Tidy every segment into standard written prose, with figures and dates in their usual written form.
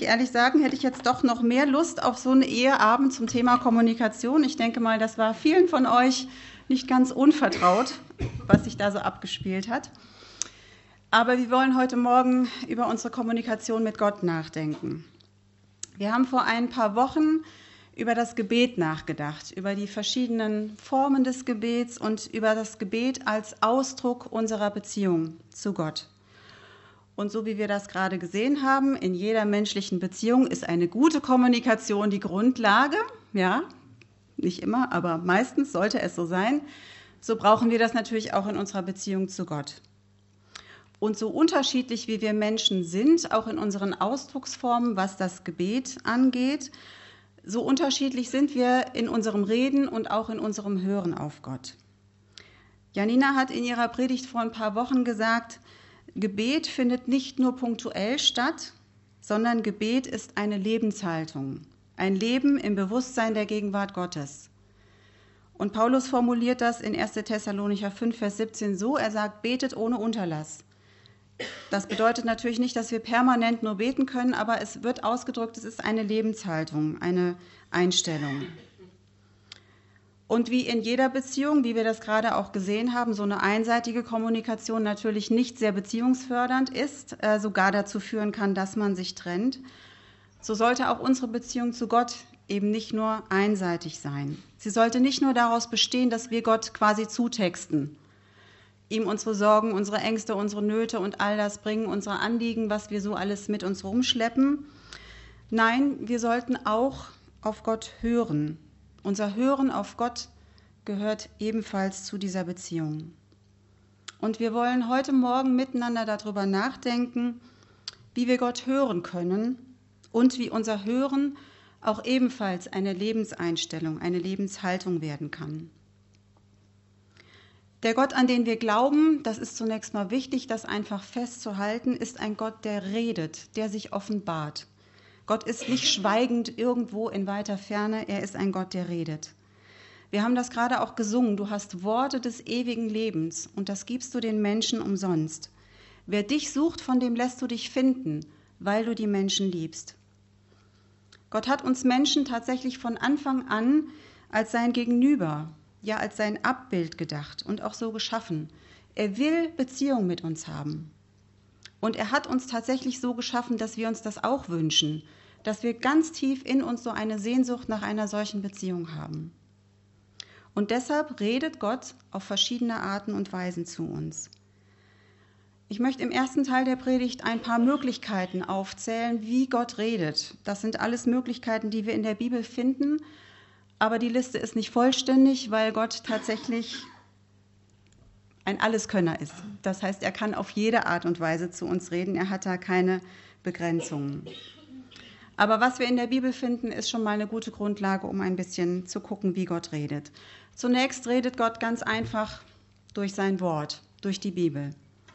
ich ehrlich sagen, hätte ich jetzt doch noch mehr Lust auf so einen Eheabend zum Thema Kommunikation. Ich denke mal, das war vielen von euch nicht ganz unvertraut, was sich da so abgespielt hat. Aber wir wollen heute Morgen über unsere Kommunikation mit Gott nachdenken. Wir haben vor ein paar Wochen über das Gebet nachgedacht, über die verschiedenen Formen des Gebets und über das Gebet als Ausdruck unserer Beziehung zu Gott. Und so wie wir das gerade gesehen haben, in jeder menschlichen Beziehung ist eine gute Kommunikation die Grundlage. Ja, nicht immer, aber meistens sollte es so sein. So brauchen wir das natürlich auch in unserer Beziehung zu Gott. Und so unterschiedlich wie wir Menschen sind, auch in unseren Ausdrucksformen, was das Gebet angeht, so unterschiedlich sind wir in unserem Reden und auch in unserem Hören auf Gott. Janina hat in ihrer Predigt vor ein paar Wochen gesagt, Gebet findet nicht nur punktuell statt, sondern Gebet ist eine Lebenshaltung, ein Leben im Bewusstsein der Gegenwart Gottes. Und Paulus formuliert das in 1. Thessalonicher 5, Vers 17 so, er sagt, betet ohne Unterlass. Das bedeutet natürlich nicht, dass wir permanent nur beten können, aber es wird ausgedrückt, es ist eine Lebenshaltung, eine Einstellung. Und wie in jeder Beziehung, wie wir das gerade auch gesehen haben, so eine einseitige Kommunikation natürlich nicht sehr beziehungsfördernd ist, sogar dazu führen kann, dass man sich trennt, so sollte auch unsere Beziehung zu Gott eben nicht nur einseitig sein. Sie sollte nicht nur daraus bestehen, dass wir Gott quasi zutexten, ihm unsere Sorgen, unsere Ängste, unsere Nöte und all das bringen, unsere Anliegen, was wir so alles mit uns rumschleppen. Nein, wir sollten auch auf Gott hören. Unser Hören auf Gott gehört ebenfalls zu dieser Beziehung. Und wir wollen heute Morgen miteinander darüber nachdenken, wie wir Gott hören können und wie unser Hören auch ebenfalls eine Lebenseinstellung, eine Lebenshaltung werden kann. Der Gott, an den wir glauben, das ist zunächst mal wichtig, das einfach festzuhalten, ist ein Gott, der redet, der sich offenbart. Gott ist nicht schweigend irgendwo in weiter Ferne, er ist ein Gott, der redet. Wir haben das gerade auch gesungen, du hast Worte des ewigen Lebens und das gibst du den Menschen umsonst. Wer dich sucht, von dem lässt du dich finden, weil du die Menschen liebst. Gott hat uns Menschen tatsächlich von Anfang an als sein Gegenüber, ja als sein Abbild gedacht und auch so geschaffen. Er will Beziehung mit uns haben. Und er hat uns tatsächlich so geschaffen, dass wir uns das auch wünschen, dass wir ganz tief in uns so eine Sehnsucht nach einer solchen Beziehung haben. Und deshalb redet Gott auf verschiedene Arten und Weisen zu uns. Ich möchte im ersten Teil der Predigt ein paar Möglichkeiten aufzählen, wie Gott redet. Das sind alles Möglichkeiten, die wir in der Bibel finden, aber die Liste ist nicht vollständig, weil Gott tatsächlich ein Alleskönner ist. Das heißt, er kann auf jede Art und Weise zu uns reden. Er hat da keine Begrenzungen. Aber was wir in der Bibel finden, ist schon mal eine gute Grundlage, um ein bisschen zu gucken, wie Gott redet. Zunächst redet Gott ganz einfach durch sein Wort, durch die Bibel.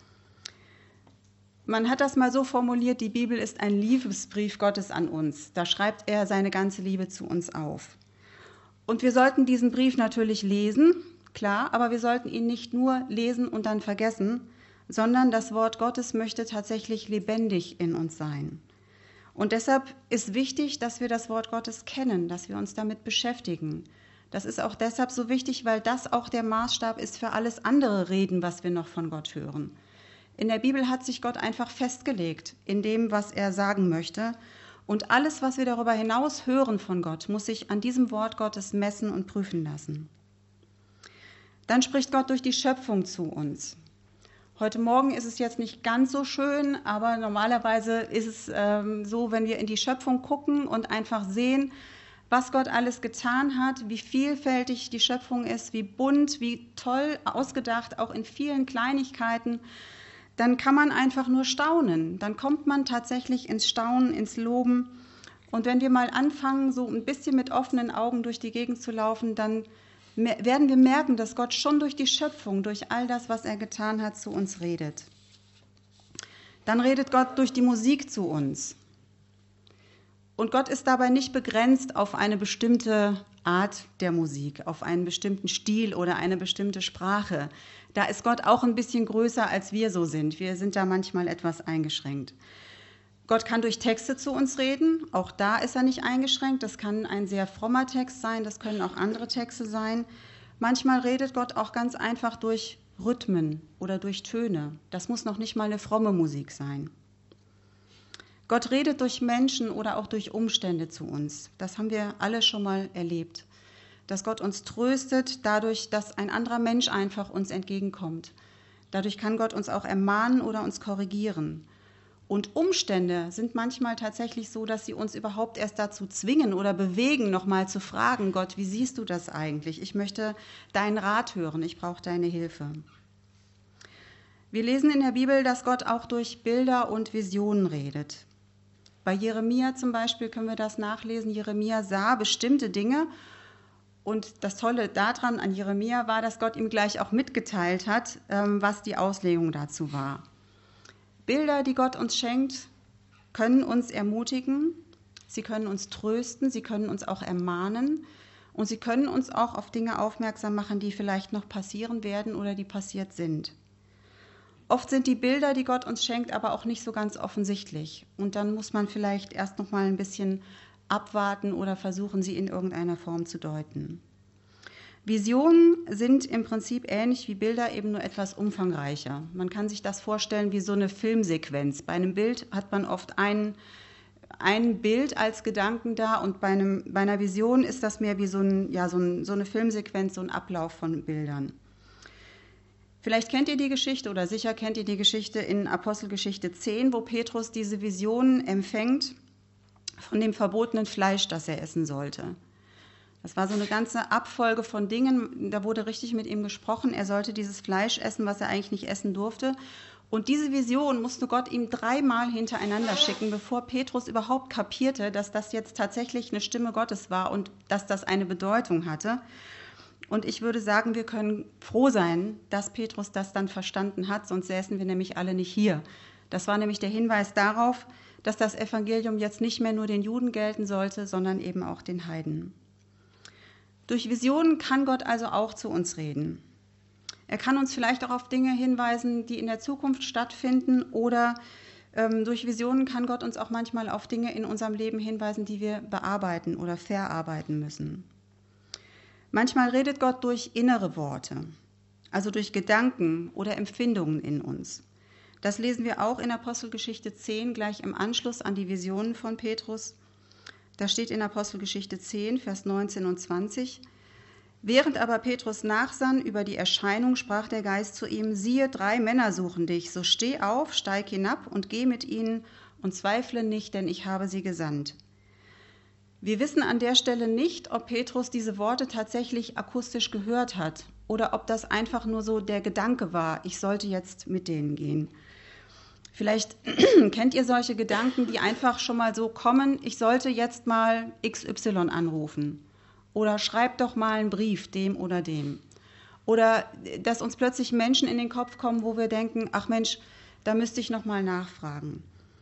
Man hat das mal so formuliert, die Bibel ist ein Liebesbrief Gottes an uns. Da schreibt er seine ganze Liebe zu uns auf. Und wir sollten diesen Brief natürlich lesen, klar, aber wir sollten ihn nicht nur lesen und dann vergessen, sondern das Wort Gottes möchte tatsächlich lebendig in uns sein. Und deshalb ist wichtig, dass wir das Wort Gottes kennen, dass wir uns damit beschäftigen. Das ist auch deshalb so wichtig, weil das auch der Maßstab ist für alles andere Reden, was wir noch von Gott hören. In der Bibel hat sich Gott einfach festgelegt in dem, was er sagen möchte. Und alles, was wir darüber hinaus hören von Gott, muss sich an diesem Wort Gottes messen und prüfen lassen. Dann spricht Gott durch die Schöpfung zu uns. Heute Morgen ist es jetzt nicht ganz so schön, aber normalerweise ist es so, wenn wir in die Schöpfung gucken und einfach sehen, was Gott alles getan hat, wie vielfältig die Schöpfung ist, wie bunt, wie toll ausgedacht, auch in vielen Kleinigkeiten, dann kann man einfach nur staunen. Dann kommt man tatsächlich ins Staunen, ins Loben. Und wenn wir mal anfangen, so ein bisschen mit offenen Augen durch die Gegend zu laufen, dann werden wir merken, dass Gott schon durch die Schöpfung, durch all das, was er getan hat, zu uns redet. Dann redet Gott durch die Musik zu uns. Und Gott ist dabei nicht begrenzt auf eine bestimmte Art der Musik, auf einen bestimmten Stil oder eine bestimmte Sprache. Da ist Gott auch ein bisschen größer, als wir so sind. Wir sind da manchmal etwas eingeschränkt. Gott kann durch Texte zu uns reden, auch da ist er nicht eingeschränkt. Das kann ein sehr frommer Text sein, das können auch andere Texte sein. Manchmal redet Gott auch ganz einfach durch Rhythmen oder durch Töne. Das muss noch nicht mal eine fromme Musik sein. Gott redet durch Menschen oder auch durch Umstände zu uns. Das haben wir alle schon mal erlebt. Dass Gott uns tröstet, dadurch, dass ein anderer Mensch einfach uns entgegenkommt. Dadurch kann Gott uns auch ermahnen oder uns korrigieren. Und Umstände sind manchmal tatsächlich so, dass sie uns überhaupt erst dazu zwingen oder bewegen, nochmal zu fragen, Gott, wie siehst du das eigentlich? Ich möchte deinen Rat hören, ich brauche deine Hilfe. Wir lesen in der Bibel, dass Gott auch durch Bilder und Visionen redet. Bei Jeremia zum Beispiel können wir das nachlesen. Jeremia sah bestimmte Dinge und das Tolle daran an Jeremia war, dass Gott ihm gleich auch mitgeteilt hat, was die Auslegung dazu war. Bilder, die Gott uns schenkt, können uns ermutigen, sie können uns trösten, sie können uns auch ermahnen und sie können uns auch auf Dinge aufmerksam machen, die vielleicht noch passieren werden oder die passiert sind. Oft sind die Bilder, die Gott uns schenkt, aber auch nicht so ganz offensichtlich und dann muss man vielleicht erst noch mal ein bisschen abwarten oder versuchen, sie in irgendeiner Form zu deuten. Visionen sind im Prinzip ähnlich wie Bilder, eben nur etwas umfangreicher. Man kann sich das vorstellen wie so eine Filmsequenz. Bei einem Bild hat man oft ein Bild als Gedanken da und bei einer Vision ist das mehr wie so eine Filmsequenz, so ein Ablauf von Bildern. Vielleicht kennt ihr die Geschichte oder sicher kennt ihr die Geschichte in Apostelgeschichte 10, wo Petrus diese Vision empfängt von dem verbotenen Fleisch, das er essen sollte. Das war so eine ganze Abfolge von Dingen, da wurde richtig mit ihm gesprochen, er sollte dieses Fleisch essen, was er eigentlich nicht essen durfte. Und diese Vision musste Gott ihm 3-mal hintereinander schicken, bevor Petrus überhaupt kapierte, dass das jetzt tatsächlich eine Stimme Gottes war und dass das eine Bedeutung hatte. Und ich würde sagen, wir können froh sein, dass Petrus das dann verstanden hat, sonst säßen wir nämlich alle nicht hier. Das war nämlich der Hinweis darauf, dass das Evangelium jetzt nicht mehr nur den Juden gelten sollte, sondern eben auch den Heiden. Durch Visionen kann Gott also auch zu uns reden. Er kann uns vielleicht auch auf Dinge hinweisen, die in der Zukunft stattfinden oder durch Visionen kann Gott uns auch manchmal auf Dinge in unserem Leben hinweisen, die wir bearbeiten oder verarbeiten müssen. Manchmal redet Gott durch innere Worte, also durch Gedanken oder Empfindungen in uns. Das lesen wir auch in Apostelgeschichte 10 gleich im Anschluss an die Visionen von Petrus. Da steht in Apostelgeschichte 10, Vers 19 und 20, während aber Petrus nachsann über die Erscheinung, sprach der Geist zu ihm, siehe, 3 Männer suchen dich, so steh auf, steig hinab und geh mit ihnen und zweifle nicht, denn ich habe sie gesandt. Wir wissen an der Stelle nicht, ob Petrus diese Worte tatsächlich akustisch gehört hat oder ob das einfach nur so der Gedanke war, ich sollte jetzt mit denen gehen. Vielleicht kennt ihr solche Gedanken, die einfach schon mal so kommen, ich sollte jetzt mal XY anrufen oder schreib doch mal einen Brief dem oder dem. Oder dass uns plötzlich Menschen in den Kopf kommen, wo wir denken, ach Mensch, da müsste ich noch mal nachfragen.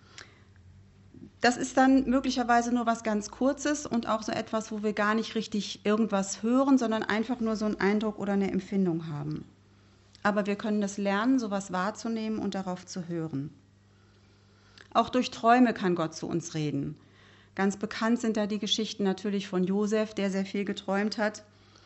Das ist dann möglicherweise nur was ganz Kurzes und auch so etwas, wo wir gar nicht richtig irgendwas hören, sondern einfach nur so einen Eindruck oder eine Empfindung haben. Aber wir können das lernen, sowas wahrzunehmen und darauf zu hören. Auch durch Träume kann Gott zu uns reden. Ganz bekannt sind da die Geschichten natürlich von Josef, der sehr viel geträumt hat.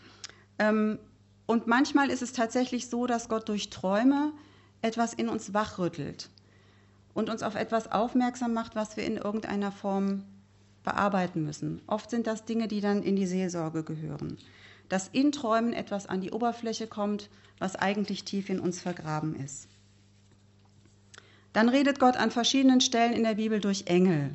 Und manchmal ist es tatsächlich so, dass Gott durch Träume etwas in uns wachrüttelt und uns auf etwas aufmerksam macht, was wir in irgendeiner Form bearbeiten müssen. Oft sind das Dinge, die dann in die Seelsorge gehören. Dass in Träumen etwas an die Oberfläche kommt, was eigentlich tief in uns vergraben ist. Dann redet Gott an verschiedenen Stellen in der Bibel durch Engel.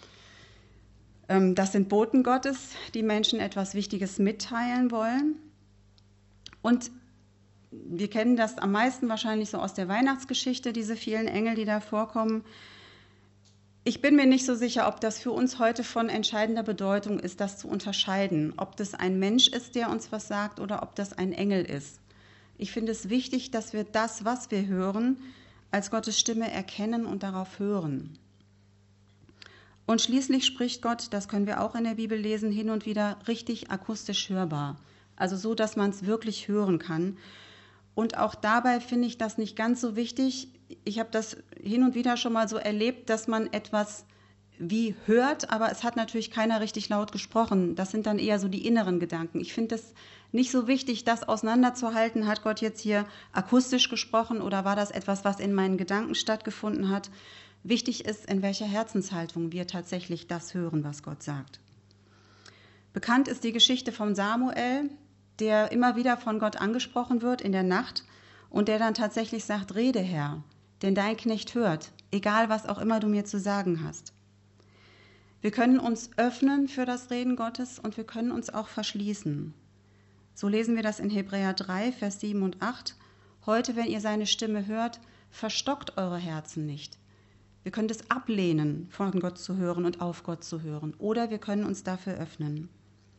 Das sind Boten Gottes, die Menschen etwas Wichtiges mitteilen wollen. Und wir kennen das am meisten wahrscheinlich so aus der Weihnachtsgeschichte, diese vielen Engel, die da vorkommen. Ich bin mir nicht so sicher, ob das für uns heute von entscheidender Bedeutung ist, das zu unterscheiden, ob das ein Mensch ist, der uns was sagt, oder ob das ein Engel ist. Ich finde es wichtig, dass wir das, was wir hören, als Gottes Stimme erkennen und darauf hören. Und schließlich spricht Gott, das können wir auch in der Bibel lesen, hin und wieder richtig akustisch hörbar. Also so, dass man es wirklich hören kann. Und auch dabei finde ich das nicht ganz so wichtig. Ich habe das hin und wieder schon mal so erlebt, dass man etwas wie hört, aber es hat natürlich keiner richtig laut gesprochen. Das sind dann eher so die inneren Gedanken. Ich finde es nicht so wichtig, das auseinanderzuhalten. Hat Gott jetzt hier akustisch gesprochen oder war das etwas, was in meinen Gedanken stattgefunden hat? Wichtig ist, in welcher Herzenshaltung wir tatsächlich das hören, was Gott sagt. Bekannt ist die Geschichte von Samuel, der immer wieder von Gott angesprochen wird in der Nacht und der dann tatsächlich sagt, rede Herr, denn dein Knecht hört, egal was auch immer du mir zu sagen hast. Wir können uns öffnen für das Reden Gottes und wir können uns auch verschließen. So lesen wir das in Hebräer 3, Vers 7 und 8. Heute, wenn ihr seine Stimme hört, verstockt eure Herzen nicht. Wir können das ablehnen, von Gott zu hören und auf Gott zu hören. Oder wir können uns dafür öffnen.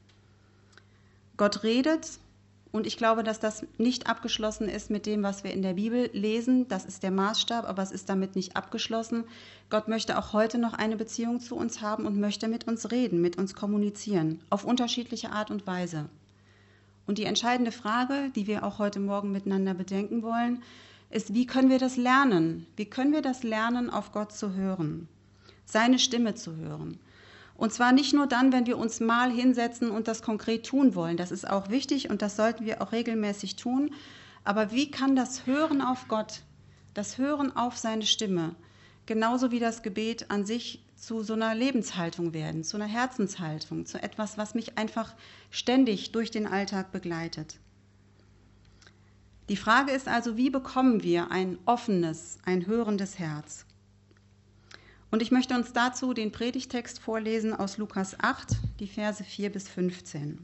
Gott redet und ich glaube, dass das nicht abgeschlossen ist mit dem, was wir in der Bibel lesen. Das ist der Maßstab, aber es ist damit nicht abgeschlossen. Gott möchte auch heute noch eine Beziehung zu uns haben und möchte mit uns reden, mit uns kommunizieren, auf unterschiedliche Art und Weise. Und die entscheidende Frage, die wir auch heute Morgen miteinander bedenken wollen, ist, wie können wir das lernen? Wie können wir das lernen, auf Gott zu hören, seine Stimme zu hören? Und zwar nicht nur dann, wenn wir uns mal hinsetzen und das konkret tun wollen. Das ist auch wichtig und das sollten wir auch regelmäßig tun. Aber wie kann das Hören auf Gott, das Hören auf seine Stimme, genauso wie das Gebet an sich zu so einer Lebenshaltung werden, zu einer Herzenshaltung, zu etwas, was mich einfach ständig durch den Alltag begleitet? Die Frage ist also, wie bekommen wir ein offenes, ein hörendes Herz? Und ich möchte uns dazu den Predigtext vorlesen aus Lukas 8, die Verse 4 bis 15.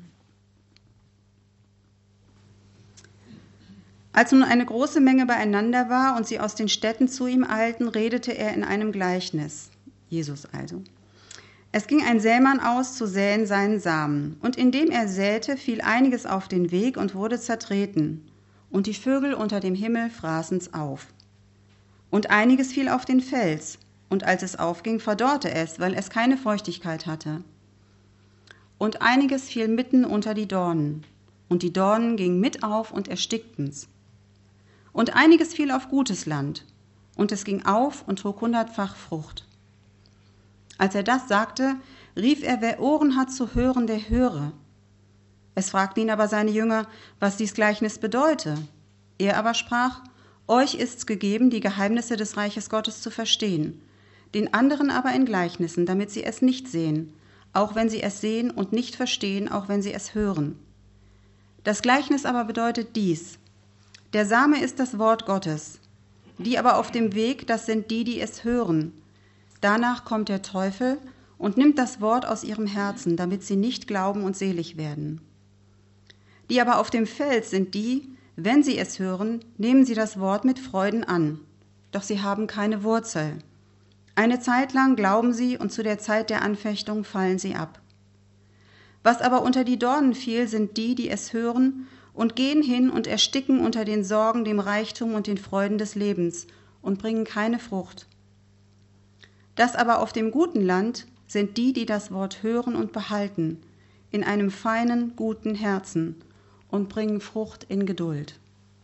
Als nun eine große Menge beieinander war und sie aus den Städten zu ihm eilten, redete er in einem Gleichnis, Jesus also. Es ging ein Sämann aus, zu säen seinen Samen. Und indem er säte, fiel einiges auf den Weg und wurde zertreten. Und die Vögel unter dem Himmel fraßen's auf. Und einiges fiel auf den Fels. Und als es aufging, verdorrte es, weil es keine Feuchtigkeit hatte. Und einiges fiel mitten unter die Dornen. Und die Dornen gingen mit auf und erstickten's. Und einiges fiel auf gutes Land. Und es ging auf und trug 100-fach Frucht. Als er das sagte, rief er, wer Ohren hat zu hören, der höre. Es fragten ihn aber seine Jünger, was dies Gleichnis bedeute. Er aber sprach, euch ist's gegeben, die Geheimnisse des Reiches Gottes zu verstehen, den anderen aber in Gleichnissen, damit sie es nicht sehen, auch wenn sie es sehen und nicht verstehen, auch wenn sie es hören. Das Gleichnis aber bedeutet dies: Der Same ist das Wort Gottes, die aber auf dem Weg, das sind die, die es hören. Danach kommt der Teufel und nimmt das Wort aus ihrem Herzen, damit sie nicht glauben und selig werden. Die aber auf dem Fels sind die, wenn sie es hören, nehmen sie das Wort mit Freuden an, doch sie haben keine Wurzel. Eine Zeit lang glauben sie und zu der Zeit der Anfechtung fallen sie ab. Was aber unter die Dornen fiel, sind die, die es hören und gehen hin und ersticken unter den Sorgen, dem Reichtum und den Freuden des Lebens und bringen keine Frucht. Das aber auf dem guten Land sind die, die das Wort hören und behalten, in einem feinen, guten Herzen und bringen Frucht in Geduld.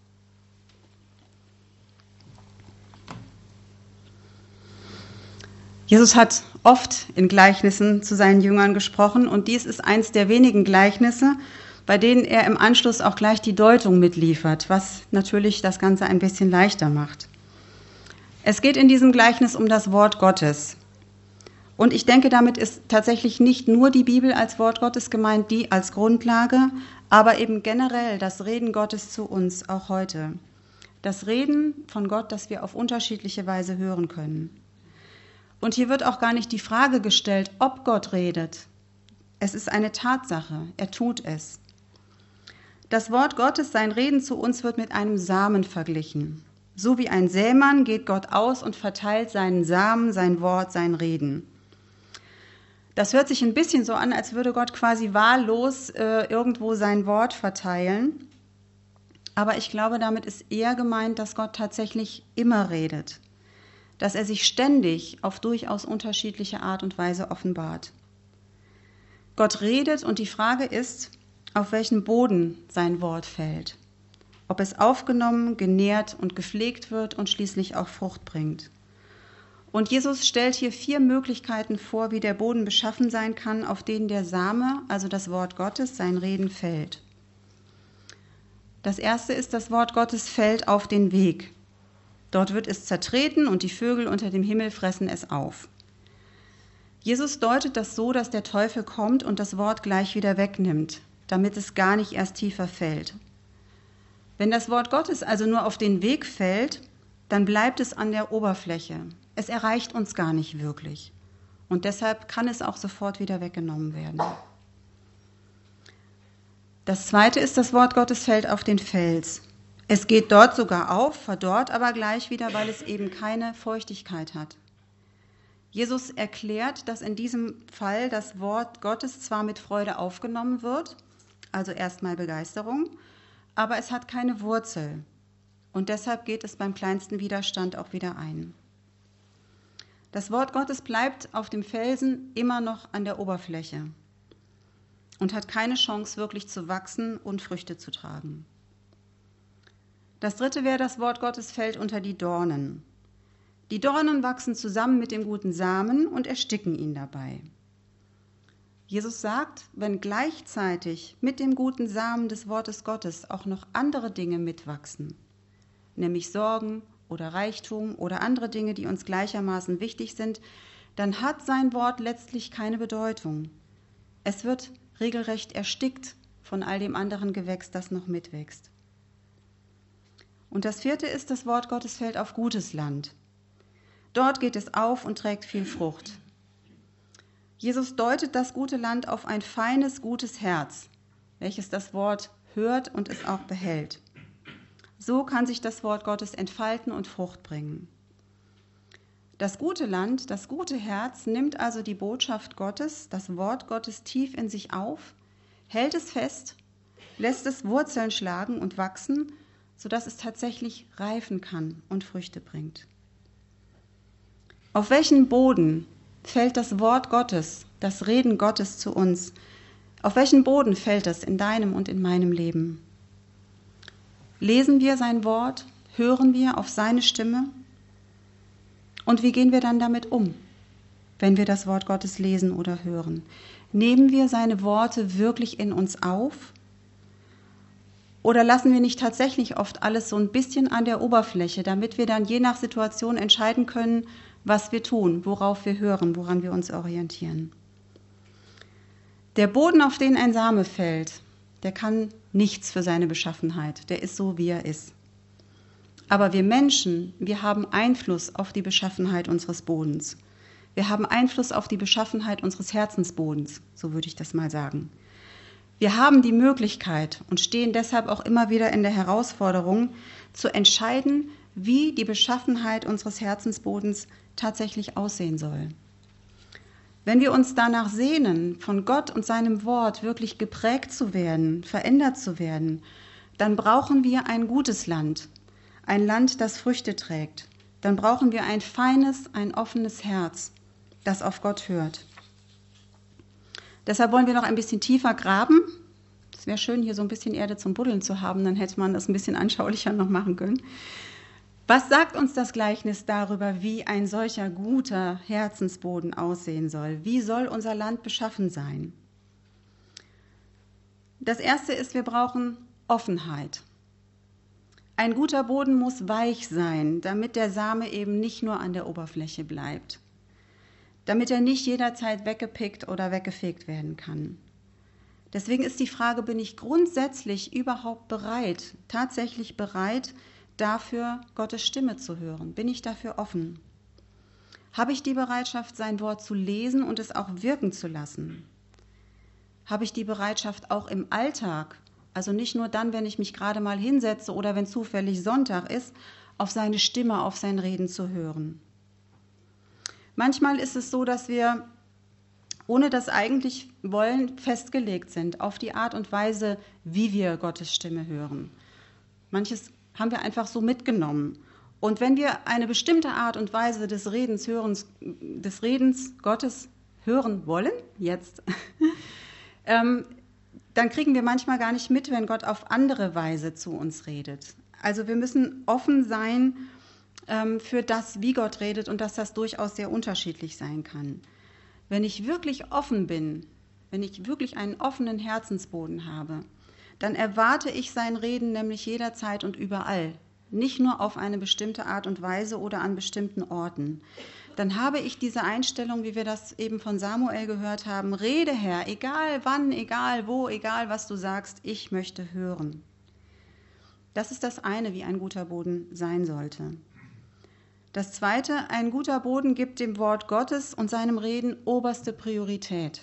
Jesus hat oft in Gleichnissen zu seinen Jüngern gesprochen und dies ist eins der wenigen Gleichnisse, bei denen er im Anschluss auch gleich die Deutung mitliefert, was natürlich das Ganze ein bisschen leichter macht. Es geht in diesem Gleichnis um das Wort Gottes. Und ich denke, damit ist tatsächlich nicht nur die Bibel als Wort Gottes gemeint, die als Grundlage, aber eben generell das Reden Gottes zu uns, auch heute. Das Reden von Gott, das wir auf unterschiedliche Weise hören können. Und hier wird auch gar nicht die Frage gestellt, ob Gott redet. Es ist eine Tatsache, er tut es. Das Wort Gottes, sein Reden zu uns, wird mit einem Samen verglichen. So wie ein Sämann geht Gott aus und verteilt seinen Samen, sein Wort, sein Reden. Das hört sich ein bisschen so an, als würde Gott quasi wahllos irgendwo sein Wort verteilen. Aber ich glaube, damit ist eher gemeint, dass Gott tatsächlich immer redet. Dass er sich ständig auf durchaus unterschiedliche Art und Weise offenbart. Gott redet und die Frage ist, auf welchen Boden sein Wort fällt. Ob es aufgenommen, genährt und gepflegt wird und schließlich auch Frucht bringt. Und Jesus stellt hier 4 Möglichkeiten vor, wie der Boden beschaffen sein kann, auf denen der Same, also das Wort Gottes, sein Reden fällt. Das erste ist, das Wort Gottes fällt auf den Weg. Dort wird es zertreten und die Vögel unter dem Himmel fressen es auf. Jesus deutet das so, dass der Teufel kommt und das Wort gleich wieder wegnimmt, damit es gar nicht erst tiefer fällt. Wenn das Wort Gottes also nur auf den Weg fällt, dann bleibt es an der Oberfläche. Es erreicht uns gar nicht wirklich. Und deshalb kann es auch sofort wieder weggenommen werden. Das zweite ist, das Wort Gottes fällt auf den Fels. Es geht dort sogar auf, verdorrt aber gleich wieder, weil es eben keine Feuchtigkeit hat. Jesus erklärt, dass in diesem Fall das Wort Gottes zwar mit Freude aufgenommen wird, also erstmal Begeisterung, aber es hat keine Wurzel. Und deshalb geht es beim kleinsten Widerstand auch wieder ein. Das Wort Gottes bleibt auf dem Felsen immer noch an der Oberfläche und hat keine Chance, wirklich zu wachsen und Früchte zu tragen. Das dritte wäre, das Wort Gottes fällt unter die Dornen. Die Dornen wachsen zusammen mit dem guten Samen und ersticken ihn dabei. Jesus sagt, wenn gleichzeitig mit dem guten Samen des Wortes Gottes auch noch andere Dinge mitwachsen, nämlich Sorgen oder Reichtum oder andere Dinge, die uns gleichermaßen wichtig sind, dann hat sein Wort letztlich keine Bedeutung. Es wird regelrecht erstickt von all dem anderen Gewächs, das noch mitwächst. Und das vierte ist, das Wort Gottes fällt auf gutes Land. Dort geht es auf und trägt viel Frucht. Jesus deutet das gute Land auf ein feines, gutes Herz, welches das Wort hört und es auch behält. So kann sich das Wort Gottes entfalten und Frucht bringen. Das gute Land, das gute Herz nimmt also die Botschaft Gottes, das Wort Gottes tief in sich auf, hält es fest, lässt es Wurzeln schlagen und wachsen, sodass es tatsächlich reifen kann und Früchte bringt. Auf welchen Boden fällt das Wort Gottes, das Reden Gottes zu uns? Auf welchen Boden fällt es in deinem und in meinem Leben? Lesen wir sein Wort? Hören wir auf seine Stimme? Und wie gehen wir dann damit um, wenn wir das Wort Gottes lesen oder hören? Nehmen wir seine Worte wirklich in uns auf? Oder lassen wir nicht tatsächlich oft alles so ein bisschen an der Oberfläche, damit wir dann je nach Situation entscheiden können, was wir tun, worauf wir hören, woran wir uns orientieren? Der Boden, auf den ein Same fällt, der kann nichts für seine Beschaffenheit. Der ist so, wie er ist. Aber wir Menschen, wir haben Einfluss auf die Beschaffenheit unseres Bodens. Wir haben Einfluss auf die Beschaffenheit unseres Herzensbodens, so würde ich das mal sagen. Wir haben die Möglichkeit und stehen deshalb auch immer wieder in der Herausforderung, zu entscheiden, wie die Beschaffenheit unseres Herzensbodens tatsächlich aussehen soll. Wenn wir uns danach sehnen, von Gott und seinem Wort wirklich geprägt zu werden, verändert zu werden, dann brauchen wir ein gutes Land, ein Land, das Früchte trägt. Dann brauchen wir ein feines, ein offenes Herz, das auf Gott hört. Deshalb wollen wir noch ein bisschen tiefer graben. Es wäre schön, hier so ein bisschen Erde zum Buddeln zu haben, dann hätte man das ein bisschen anschaulicher noch machen können. Was sagt uns das Gleichnis darüber, wie ein solcher guter Herzensboden aussehen soll? Wie soll unser Land beschaffen sein? Das Erste ist, wir brauchen Offenheit. Ein guter Boden muss weich sein, damit der Same eben nicht nur an der Oberfläche bleibt. Damit er nicht jederzeit weggepickt oder weggefegt werden kann. Deswegen ist die Frage, bin ich grundsätzlich überhaupt bereit, tatsächlich bereit, dafür Gottes Stimme zu hören? Bin ich dafür offen? Habe ich die Bereitschaft, sein Wort zu lesen und es auch wirken zu lassen? Habe ich die Bereitschaft auch im Alltag, also nicht nur dann, wenn ich mich gerade mal hinsetze oder wenn zufällig Sonntag ist, auf seine Stimme, auf sein Reden zu hören? Manchmal ist es so, dass wir, ohne das eigentlich wollen, festgelegt sind auf die Art und Weise, wie wir Gottes Stimme hören. Manches haben wir einfach so mitgenommen. Und wenn wir eine bestimmte Art und Weise des Redens Gottes hören wollen, jetzt, dann kriegen wir manchmal gar nicht mit, wenn Gott auf andere Weise zu uns redet. Also wir müssen offen sein, für das, wie Gott redet und dass das durchaus sehr unterschiedlich sein kann. Wenn ich wirklich offen bin, wenn ich wirklich einen offenen Herzensboden habe, dann erwarte ich sein Reden nämlich jederzeit und überall, nicht nur auf eine bestimmte Art und Weise oder an bestimmten Orten. Dann habe ich diese Einstellung, wie wir das eben von Samuel gehört haben: Rede, Herr, egal wann, egal wo, egal was du sagst, ich möchte hören. Das ist das eine, wie ein guter Boden sein sollte. Das zweite, ein guter Boden gibt dem Wort Gottes und seinem Reden oberste Priorität.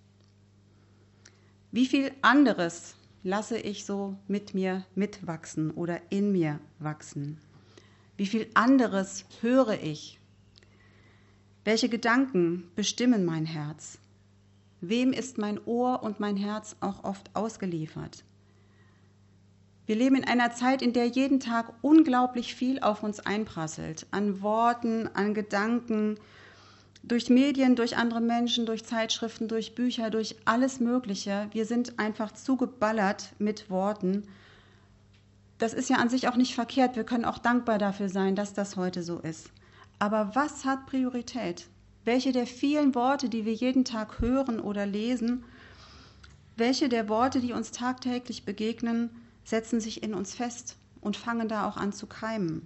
Wie viel anderes lasse ich so mit mir mitwachsen oder in mir wachsen? Wie viel anderes höre ich? Welche Gedanken bestimmen mein Herz? Wem ist mein Ohr und mein Herz auch oft ausgeliefert? Wir leben in einer Zeit, in der jeden Tag unglaublich viel auf uns einprasselt, an Worten, an Gedanken, durch Medien, durch andere Menschen, durch Zeitschriften, durch Bücher, durch alles Mögliche. Wir sind einfach zugeballert mit Worten. Das ist ja an sich auch nicht verkehrt. Wir können auch dankbar dafür sein, dass das heute so ist. Aber was hat Priorität? Welche der vielen Worte, die wir jeden Tag hören oder lesen, welche der Worte, die uns tagtäglich begegnen, setzen sich in uns fest und fangen da auch an zu keimen?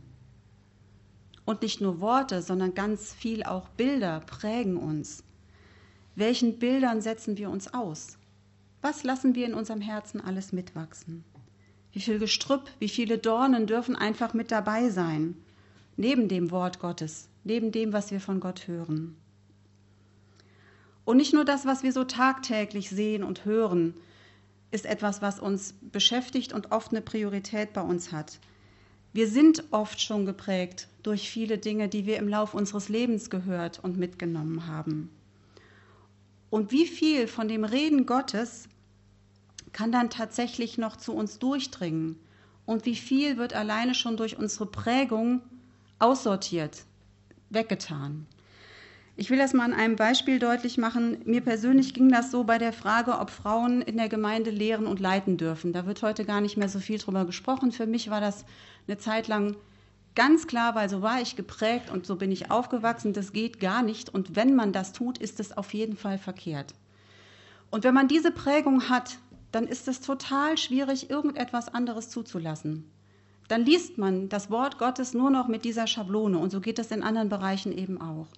Und nicht nur Worte, sondern ganz viel auch Bilder prägen uns. Welchen Bildern setzen wir uns aus? Was lassen wir in unserem Herzen alles mitwachsen? Wie viel Gestrüpp, wie viele Dornen dürfen einfach mit dabei sein, neben dem Wort Gottes, neben dem, was wir von Gott hören? Und nicht nur das, was wir so tagtäglich sehen und hören, ist etwas, was uns beschäftigt und oft eine Priorität bei uns hat. Wir sind oft schon geprägt durch viele Dinge, die wir im Lauf unseres Lebens gehört und mitgenommen haben. Und wie viel von dem Reden Gottes kann dann tatsächlich noch zu uns durchdringen? Und wie viel wird alleine schon durch unsere Prägung aussortiert, weggetan? Ich will das mal an einem Beispiel deutlich machen. Mir persönlich ging das so bei der Frage, ob Frauen in der Gemeinde lehren und leiten dürfen. Da wird heute gar nicht mehr so viel drüber gesprochen. Für mich war das eine Zeit lang ganz klar, weil so war ich geprägt und so bin ich aufgewachsen. Das geht gar nicht. Und wenn man das tut, ist es auf jeden Fall verkehrt. Und wenn man diese Prägung hat, dann ist es total schwierig, irgendetwas anderes zuzulassen. Dann liest man das Wort Gottes nur noch mit dieser Schablone. Und so geht es in anderen Bereichen eben auch.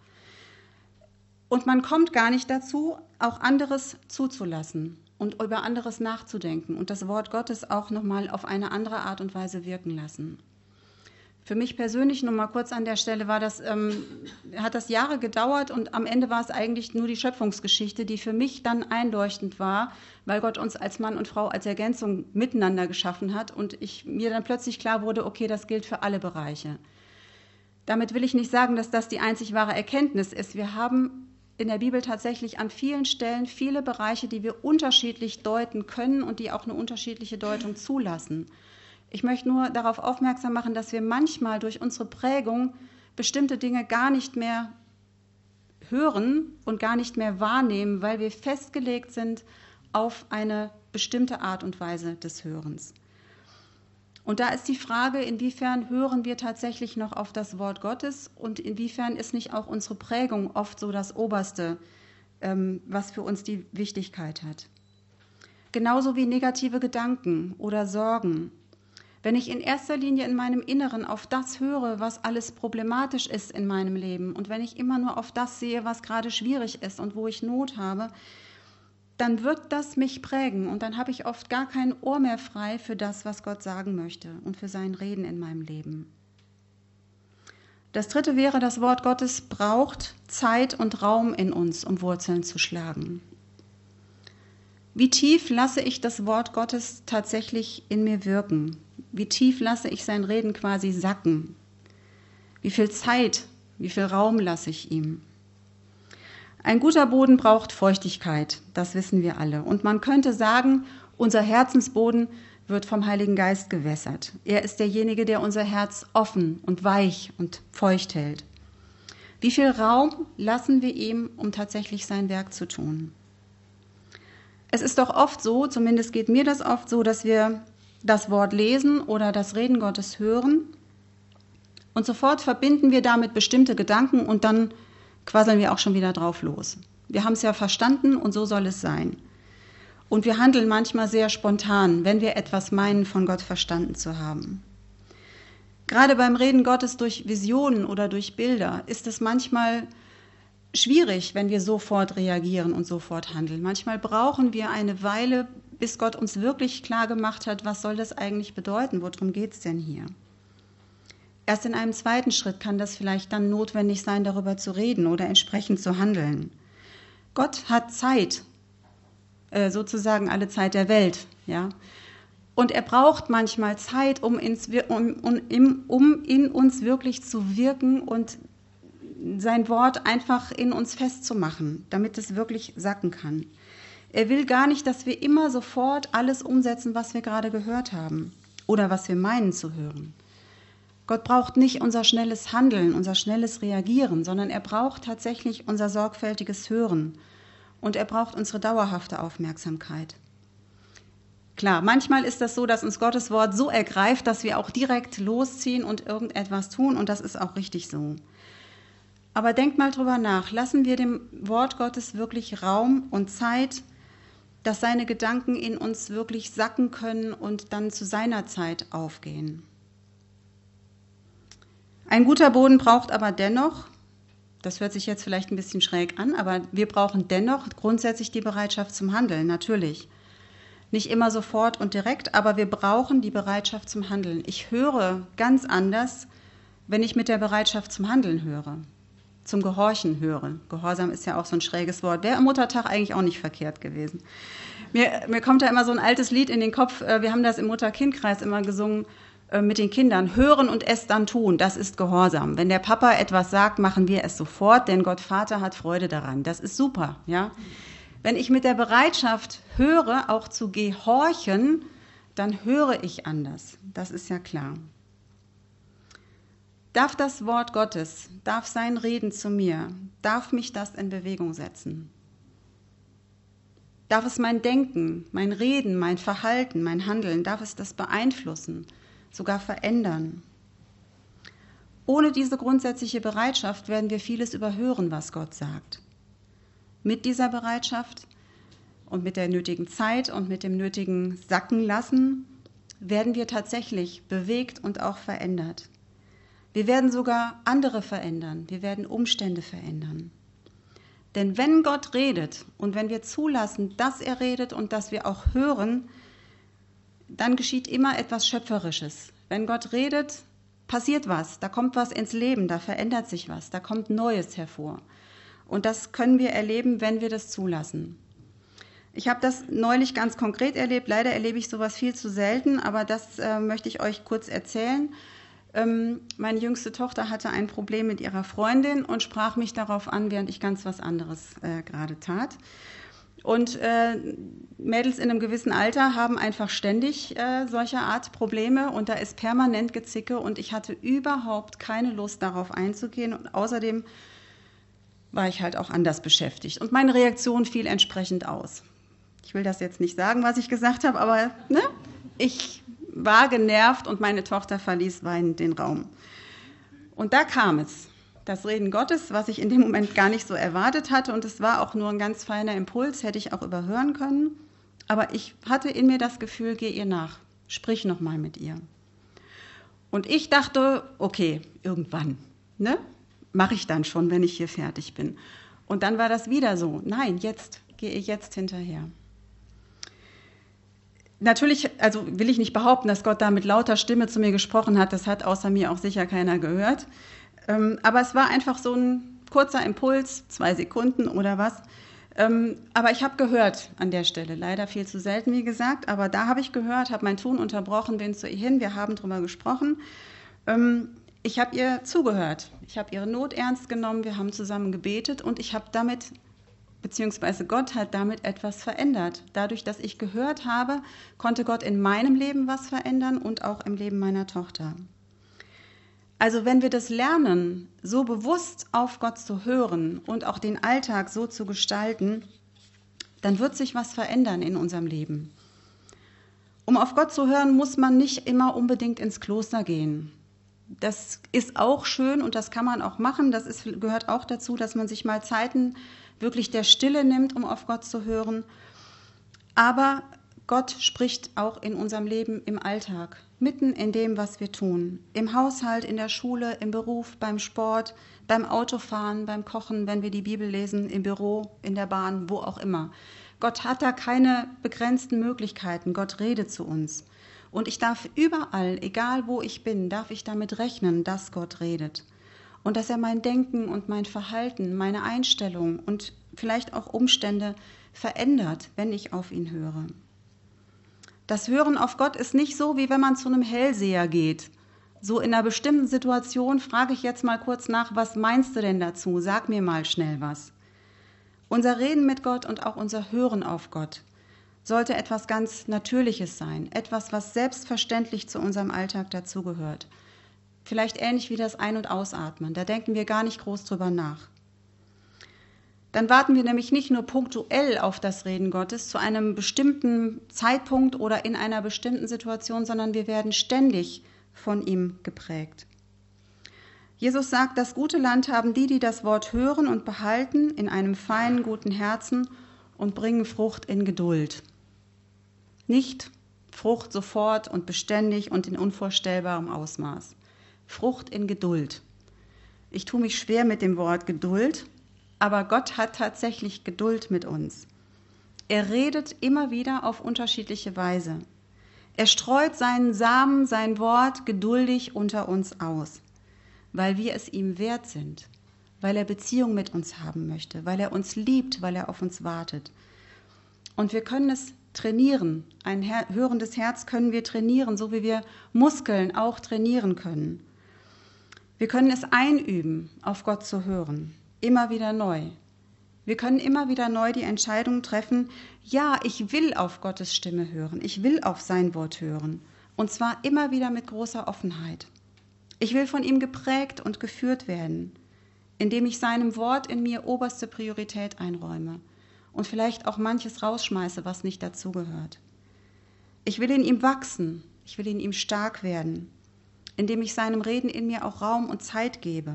Und man kommt gar nicht dazu, auch anderes zuzulassen und über anderes nachzudenken und das Wort Gottes auch nochmal auf eine andere Art und Weise wirken lassen. Für mich persönlich, nur mal kurz an der Stelle, hat das Jahre gedauert und am Ende war es eigentlich nur die Schöpfungsgeschichte, die für mich dann einleuchtend war, weil Gott uns als Mann und Frau als Ergänzung miteinander geschaffen hat und mir dann plötzlich klar wurde, okay, das gilt für alle Bereiche. Damit will ich nicht sagen, dass das die einzig wahre Erkenntnis ist. Wir haben in der Bibel tatsächlich an vielen Stellen viele Bereiche, die wir unterschiedlich deuten können und die auch eine unterschiedliche Deutung zulassen. Ich möchte nur darauf aufmerksam machen, dass wir manchmal durch unsere Prägung bestimmte Dinge gar nicht mehr hören und gar nicht mehr wahrnehmen, weil wir festgelegt sind auf eine bestimmte Art und Weise des Hörens. Und da ist die Frage, inwiefern hören wir tatsächlich noch auf das Wort Gottes und inwiefern ist nicht auch unsere Prägung oft so das Oberste, was für uns die Wichtigkeit hat. Genauso wie negative Gedanken oder Sorgen. Wenn ich in erster Linie in meinem Inneren auf das höre, was alles problematisch ist in meinem Leben und wenn ich immer nur auf das sehe, was gerade schwierig ist und wo ich Not habe, dann wird das mich prägen und dann habe ich oft gar kein Ohr mehr frei für das, was Gott sagen möchte und für sein Reden in meinem Leben. Das dritte wäre, das Wort Gottes braucht Zeit und Raum in uns, um Wurzeln zu schlagen. Wie tief lasse ich das Wort Gottes tatsächlich in mir wirken? Wie tief lasse ich sein Reden quasi sacken? Wie viel Zeit, wie viel Raum lasse ich ihm? Ein guter Boden braucht Feuchtigkeit, das wissen wir alle. Und man könnte sagen, unser Herzensboden wird vom Heiligen Geist gewässert. Er ist derjenige, der unser Herz offen und weich und feucht hält. Wie viel Raum lassen wir ihm, um tatsächlich sein Werk zu tun? Es ist doch oft so, zumindest geht mir das oft so, dass wir das Wort lesen oder das Reden Gottes hören Und sofort verbinden wir damit bestimmte Gedanken und dann quasseln wir auch schon wieder drauf los. Wir haben es ja verstanden und so soll es sein. Und wir handeln manchmal sehr spontan, wenn wir etwas meinen, von Gott verstanden zu haben. Gerade beim Reden Gottes durch Visionen oder durch Bilder ist es manchmal schwierig, wenn wir sofort reagieren und sofort handeln. Manchmal brauchen wir eine Weile, bis Gott uns wirklich klar gemacht hat, was soll das eigentlich bedeuten, worum geht es denn hier? Erst in einem zweiten Schritt kann das vielleicht dann notwendig sein, darüber zu reden oder entsprechend zu handeln. Gott hat Zeit, sozusagen alle Zeit der Welt, ja. Und er braucht manchmal Zeit, um in uns wirklich zu wirken und sein Wort einfach in uns festzumachen, damit es wirklich sacken kann. Er will gar nicht, dass wir immer sofort alles umsetzen, was wir gerade gehört haben oder was wir meinen zu hören. Gott braucht nicht unser schnelles Handeln, unser schnelles Reagieren, sondern er braucht tatsächlich unser sorgfältiges Hören und er braucht unsere dauerhafte Aufmerksamkeit. Klar, manchmal ist das so, dass uns Gottes Wort so ergreift, dass wir auch direkt losziehen und irgendetwas tun und das ist auch richtig so. Aber denkt mal drüber nach, lassen wir dem Wort Gottes wirklich Raum und Zeit, dass seine Gedanken in uns wirklich sacken können und dann zu seiner Zeit aufgehen. Ein guter Boden braucht aber dennoch, das hört sich jetzt vielleicht ein bisschen schräg an, aber wir brauchen dennoch grundsätzlich die Bereitschaft zum Handeln, natürlich. Nicht immer sofort und direkt, aber wir brauchen die Bereitschaft zum Handeln. Ich höre ganz anders, wenn ich mit der Bereitschaft zum Handeln höre, zum Gehorchen höre. Gehorsam ist ja auch so ein schräges Wort. Wäre am Muttertag eigentlich auch nicht verkehrt gewesen. Mir kommt da immer so ein altes Lied in den Kopf, wir haben das im Mutter-Kind-Kreis immer gesungen, mit den Kindern, hören und es dann tun, das ist Gehorsam. Wenn der Papa etwas sagt, machen wir es sofort, denn Gott Vater hat Freude daran. Das ist super, ja. Wenn ich mit der Bereitschaft höre, auch zu gehorchen, dann höre ich anders. Das ist ja klar. Darf das Wort Gottes, darf sein Reden zu mir, darf mich das in Bewegung setzen? Darf es mein Denken, mein Reden, mein Verhalten, mein Handeln, darf es das beeinflussen? Sogar verändern. Ohne diese grundsätzliche Bereitschaft werden wir vieles überhören, was Gott sagt. Mit dieser Bereitschaft und mit der nötigen Zeit und mit dem nötigen Sackenlassen werden wir tatsächlich bewegt und auch verändert. Wir werden sogar andere verändern, wir werden Umstände verändern. Denn wenn Gott redet und wenn wir zulassen, dass er redet und dass wir auch hören, dann geschieht immer etwas Schöpferisches. Wenn Gott redet, passiert was, da kommt was ins Leben, da verändert sich was, da kommt Neues hervor. Und das können wir erleben, wenn wir das zulassen. Ich habe das neulich ganz konkret erlebt, leider erlebe ich sowas viel zu selten, aber das möchte ich euch kurz erzählen. Meine jüngste Tochter hatte ein Problem mit ihrer Freundin und sprach mich darauf an, während ich ganz was anderes gerade tat. Und Mädels in einem gewissen Alter haben einfach ständig solcher Art Probleme und da ist permanent Gezicke und ich hatte überhaupt keine Lust darauf einzugehen und außerdem war ich halt auch anders beschäftigt und meine Reaktion fiel entsprechend aus. Ich will das jetzt nicht sagen, was ich gesagt habe, aber ne, ich war genervt und meine Tochter verließ weinend den Raum. Und da kam es. Das Reden Gottes, was ich in dem Moment gar nicht so erwartet hatte. Und es war auch nur ein ganz feiner Impuls, hätte ich auch überhören können. Aber ich hatte in mir das Gefühl, geh ihr nach, sprich nochmal mit ihr. Und ich dachte, okay, irgendwann, ne? Mache ich dann schon, wenn ich hier fertig bin. Und dann war das wieder so, nein, jetzt, gehe ich jetzt hinterher. Natürlich, also will ich nicht behaupten, dass Gott da mit lauter Stimme zu mir gesprochen hat. Das hat außer mir auch sicher keiner gehört. Aber es war einfach so ein kurzer Impuls, 2 Sekunden oder was. Aber ich habe gehört an der Stelle, leider viel zu selten, wie gesagt. Aber da habe ich gehört, habe mein Tun unterbrochen, bin zu ihr hin, wir haben drüber gesprochen. Ich habe ihr zugehört, ich habe ihre Not ernst genommen, wir haben zusammen gebetet und ich habe damit, beziehungsweise Gott hat damit etwas verändert. Dadurch, dass ich gehört habe, konnte Gott in meinem Leben was verändern und auch im Leben meiner Tochter. Also wenn wir das lernen, so bewusst auf Gott zu hören und auch den Alltag so zu gestalten, dann wird sich was verändern in unserem Leben. Um auf Gott zu hören, muss man nicht immer unbedingt ins Kloster gehen. Das ist auch schön und das kann man auch machen. Gehört auch dazu, dass man sich mal Zeiten wirklich der Stille nimmt, um auf Gott zu hören. Aber Gott spricht auch in unserem Leben im Alltag, mitten in dem, was wir tun. Im Haushalt, in der Schule, im Beruf, beim Sport, beim Autofahren, beim Kochen, wenn wir die Bibel lesen, im Büro, in der Bahn, wo auch immer. Gott hat da keine begrenzten Möglichkeiten. Gott redet zu uns. Und ich darf überall, egal wo ich bin, darf ich damit rechnen, dass Gott redet. Und dass er mein Denken und mein Verhalten, meine Einstellung und vielleicht auch Umstände verändert, wenn ich auf ihn höre. Das Hören auf Gott ist nicht so, wie wenn man zu einem Hellseher geht. So in einer bestimmten Situation frage ich jetzt mal kurz nach, was meinst du denn dazu? Sag mir mal schnell was. Unser Reden mit Gott und auch unser Hören auf Gott sollte etwas ganz Natürliches sein, etwas, was selbstverständlich zu unserem Alltag dazugehört. Vielleicht ähnlich wie das Ein- und Ausatmen, da denken wir gar nicht groß drüber nach. Dann warten wir nämlich nicht nur punktuell auf das Reden Gottes zu einem bestimmten Zeitpunkt oder in einer bestimmten Situation, sondern wir werden ständig von ihm geprägt. Jesus sagt, das gute Land haben die, die das Wort hören und behalten in einem feinen, guten Herzen und bringen Frucht in Geduld. Nicht Frucht sofort und beständig und in unvorstellbarem Ausmaß. Frucht in Geduld. Ich tue mich schwer mit dem Wort Geduld, aber Gott hat tatsächlich Geduld mit uns. Er redet immer wieder auf unterschiedliche Weise. Er streut seinen Samen, sein Wort geduldig unter uns aus, weil wir es ihm wert sind, weil er Beziehung mit uns haben möchte, weil er uns liebt, weil er auf uns wartet. Und wir können es trainieren. Ein hörendes Herz können wir trainieren, so wie wir Muskeln auch trainieren können. Wir können es einüben, auf Gott zu hören, immer wieder neu. Wir können immer wieder neu die Entscheidung treffen, ja, ich will auf Gottes Stimme hören, ich will auf sein Wort hören. Und zwar immer wieder mit großer Offenheit. Ich will von ihm geprägt und geführt werden, indem ich seinem Wort in mir oberste Priorität einräume und vielleicht auch manches rausschmeiße, was nicht dazugehört. Ich will in ihm wachsen, ich will in ihm stark werden, indem ich seinem Reden in mir auch Raum und Zeit gebe.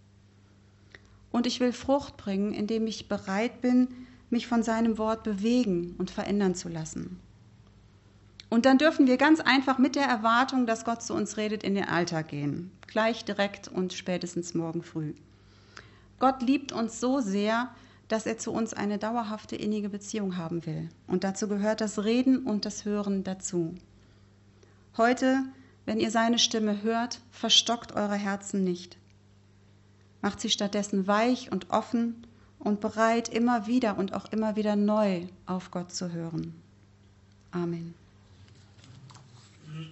Und ich will Frucht bringen, indem ich bereit bin, mich von seinem Wort bewegen und verändern zu lassen. Und dann dürfen wir ganz einfach mit der Erwartung, dass Gott zu uns redet, in den Alltag gehen. Gleich, direkt und spätestens morgen früh. Gott liebt uns so sehr, dass er zu uns eine dauerhafte, innige Beziehung haben will. Und dazu gehört das Reden und das Hören dazu. Heute, wenn ihr seine Stimme hört, verstockt eure Herzen nicht. Macht sie stattdessen weich und offen und bereit, immer wieder und auch immer wieder neu auf Gott zu hören. Amen.